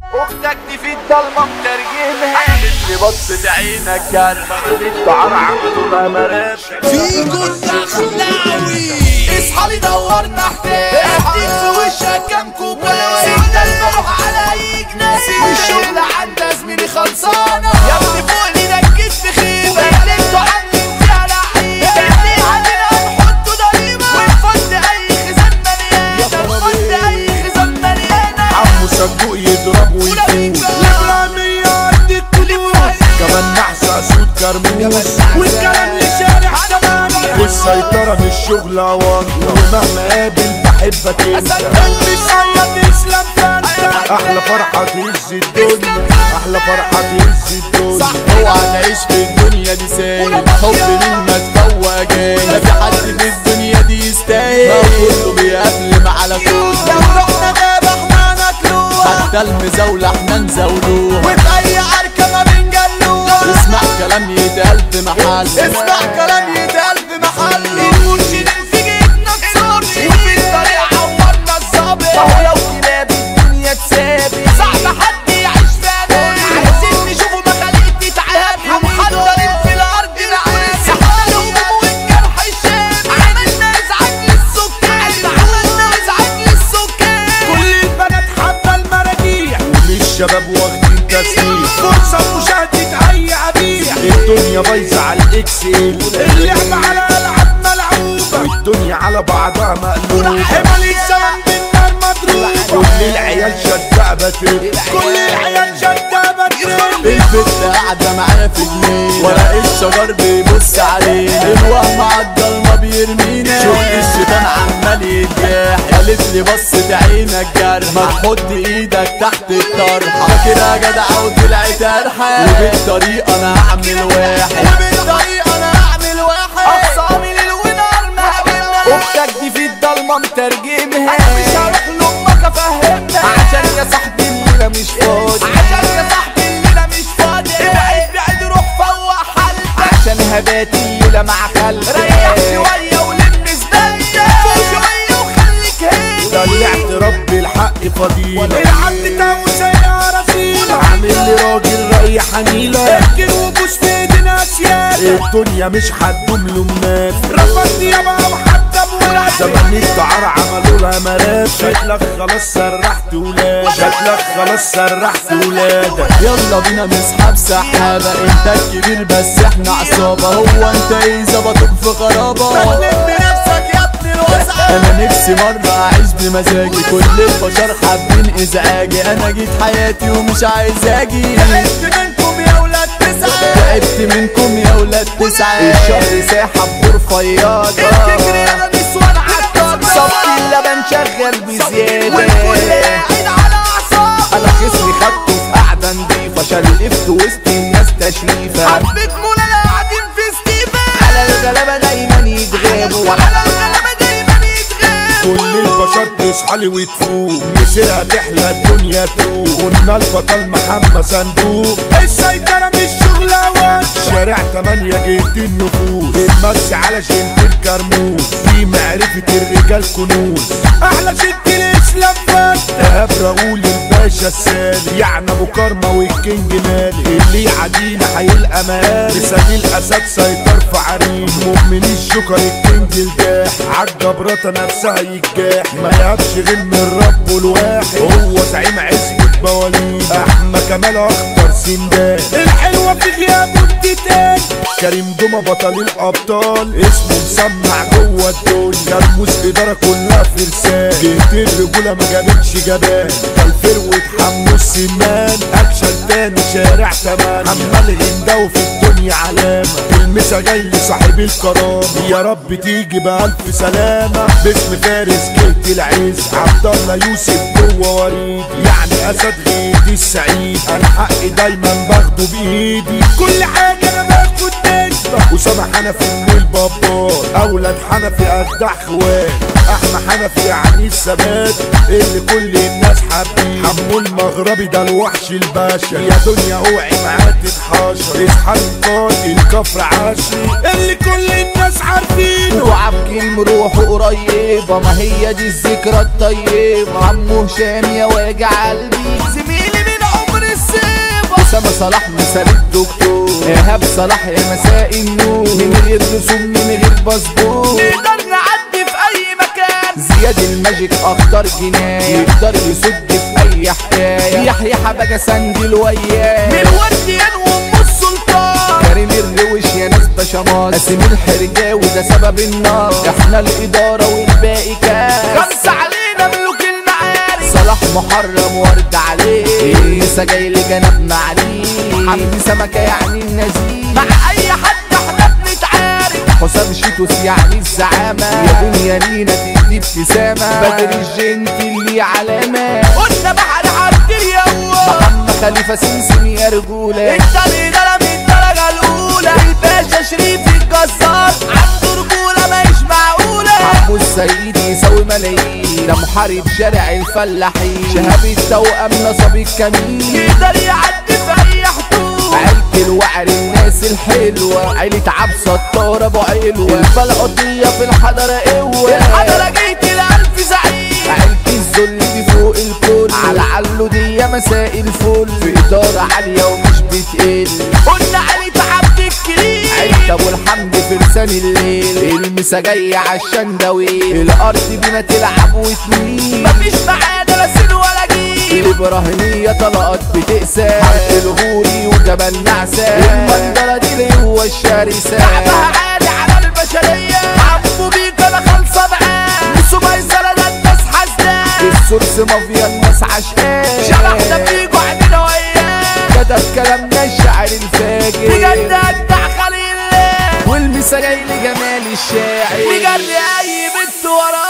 اختك دي في الضلمه مترجمها قالت لي بصت عينك كرمه الدعار عملوا لها مراب فيجو الدخلاوي اصحى لي دورنا حكايه اديك في وشك كام كوبايه سيدنا المروح على اي جنيه والشغل عندها زميلي خلصانه يا ابني فوق لي ركز في خيبه قالتوا عني فيها لعيبه يعني علينا نحطوا ضريبه ونفض اي خزان مليانه نفض اي خزان مليانه عمو صندوق يضرب ويفوت الابراهيمية عندك كنوز كمان نحسة سود كرموز والكلام لشارع تمانية والسيطرة مش شغل عوانطة ومهما قابل بحبك انت قلبي صياد اسلام فانت احلى فرحة تهز الدنيا احلى فرحة تهز الدنيا صح اوعى تعيش في الدنيا دي سايب حب من مدفوع جاي لا في حد في الدنيا دي يستاهل ما كله بيقابل على طول لو رحنا غابة احنا ناكلوها حتى المزاولة احنا نزاولوها وفي اي عركة ما بنجلوها اسمع كلام يتقال في محل اسمع كلام يتقال في محل المرشدين في جيبنا تصابي وفي الطريق عورنا الظابط فهو لو كلاب الدنيا تسابي صعب حد يعيش في امان عايزين نشوفوا مخاليق تتعب ومحضرين في الارض نعاس احنا الهموم والجرح الشاب عملنا ازعاج للسكان عملنا ازعاج للسكان كل البنات حابة المراجيح وللشباب واخدين تسليح فرصة مشاهدة اي عبيح الدنيا بايظة على الاكس اللعبة على العاب ملعوبة والدنيا على بعضها مقلوبة حمل الزمن بالنار مضروبة كل العيال شدة بترب كل العيال شدة بترب البت قاعدة معايا في جنيه ورق الشجر بيبص علينا الوهم عالضلمة بيرمينا شفت الشيطان عمال يتجاح قالت لي بصت عينك جرح ما تحط ايدك تحت الطرحة فاكرها جدعة وطلعت ارحة وبالطريقة انا هعمل واحد وبالطريقة انا هعمل واحد اقصامي ليل ونهار مهبلة اختك دي في الضلمة مترجمها انا مش هروح لامك افهمها عشان يا صاحبي الليلة مش فاضي عشان يا صاحبي الليلة مش فاضي ابعد بعد روح فوق حالتك عشان هبات الليلة مع خالتك ريح شوية ولم زبالتك فوق شوية وخليك هادي طلعت ربي الحق فضيلة العبد تاوسة يا رسيلة عامل لي راجل رأي حنيلة اركن وبوس في ايدينا سيادة الدنيا مش هتدوم لمات رفضت يابا وحتى بولاد زمان الدعار عملوا لها مرات شكلك خلاص سرحت ولاد شكلك خلاص سرحت ولادك يلا بينا نسحب سحابة انت الكبير بس احنا عصابة هو انت ايه ظبطوك في غرابة تلم بنفسك يا ابني الوسع انا نفسي مرة اعيش بمزاجي كل البشر حابين ازعاجي انا جيت حياتي ومش عايز اجي تعبت منكم يا ولاد تسعة تعبت منكم يا ولاد تسعة الشهر ساحة بغرفة ياضة الفكر انا نسوان عالطاقة صبت اللبن شغل بزيادة والكل قاعد على اعصابه انا خصمي خدته في قعدة نضيفة شلفت وسط الناس تشريفة حبيت مولانا قاعدين في ستيفن على الغلابة دايما يتغابوا وعلى الغلابة دايما يتغابوا كل البشر تصحى لي وتفوق مسيرها تحلى الدنيا تروق قلنا البطل محمد صندوق السيطرة مش شغل اوان شارع 8 جهة النفوس المسي على جنة الكرموز في معرفة الرجال كنوز احلى ست الاسلام فات دهب راؤول الباشا السالي يعني ابو كرمة والكينج مالي اللي يعدينا هيلقى مالي لسان الاسد سيطر في عريم مؤمن الجوكر الكينج الجاح عالجبرطة نفسها يجاح ما يهبش غير من الرب الواحد هو زعيم عزبة بوالين احمى كمال اخطر سندان الحلوة في غيابه التتان كريم دوما بطل الابطال اسمه مسمع جوه الدنيا كرموس اداره كلها فرسان جهة الرجولة ما جابتش جبان الفروة حمو السمان اكشن تاني شارع 8 عمال هنداوي في الدنيا علامة المسا جاي لصاحب الكرامة يا رب تيجي بألف سلامة باسم فارس جهة العز عبد الله يوسف جوه وريد يعني اسد غيتي السعيد انا حقي دايما باخده بايدي كل حاجة انا باخد نسبة اسامة حنفي من البابار اولاد حنفي اجدع خوات احمى حنفي يعني الثبات اللي كل الناس حابين حمو المغربي ده الوحش الباشا يا دنيا اوعي معاه تتحاشر اصحى القاتل كفر عشري اللي كل الناس عارفينه وعبك المروح قريبة ما هي دي الذكرى الطيبة عمو هشام يا واجع قلبي زميلي من اسامة صلاح مثال الدكتور، ايهاب صلاح يا مساء النور، من غير رسوم من غير باسبور نقدر نعدي في اي مكان. زياد الماجيك اخطر جناية يقدر يسد في اي حكاية. يحيى حباجة سندل وياه من ورديان وام السلطان. كريم الروش يا ناس بشماط، قاسم الحرجاوي ده سبب النار. احنا الادارة والباقي كاس، خمسة علينا ملوك المعارك. صلاح محرم ورد عليه، لسه جاي لجنبنا عليه. حمدي سمكة يعني النزيل، مع اي حد احنا بنتعارك. حسام شيتوس يعني الزعامة، يا دنيا لينا تدي ابتسامة. بدر الجنتي اللي علامة، قلنا بحر عبد اليوم. محمد خليفة سمسم يا رجولة، الطريق ده من الدرجة الأولى. الباشا شريف الجزار عنده رجولة ماهيش معقولة. عمو السيد يساوي ملايين، ده محارب شارع الفلاحين. شهاب التوأم نصب الكمين، يقدر يعدي في أي حدود. عيلة الوعر الناس الحلوة، عيلة عبد ستار أبو علوة. البلقطية في الحضرة قوة، الحضرة جيت لألف زعيم. عيلة الذل دي فوق الكل، على علو دي يا مساء الفل. في إدارة عالية ومش بتقل، قلنا عيلة عبد الكريم. عيلة أبو الحمد فرسان الليل، المسا جاية عالشندويل. الأرض بينا تلعب وتميل، مفيش معانا لا سن ولا جيل. الإبراهيمية طلقات بتقسى، حرق الغوري وجبل نعسان. المندرة دي اللي هو الشرسة، شعبها عالي على البشرية. عمو بيك أنا خالصة معاه، نسو ميسرة ده الناس حزنان. السورس مافيا الناس عشقان، شبحنا بيجوا عينينا وياه. كتب كلامنا الشاعر الفاجر، بجد أجدع خليل الله. والمسا جاي لجمال الشاعر، بجري أي بنت وراه.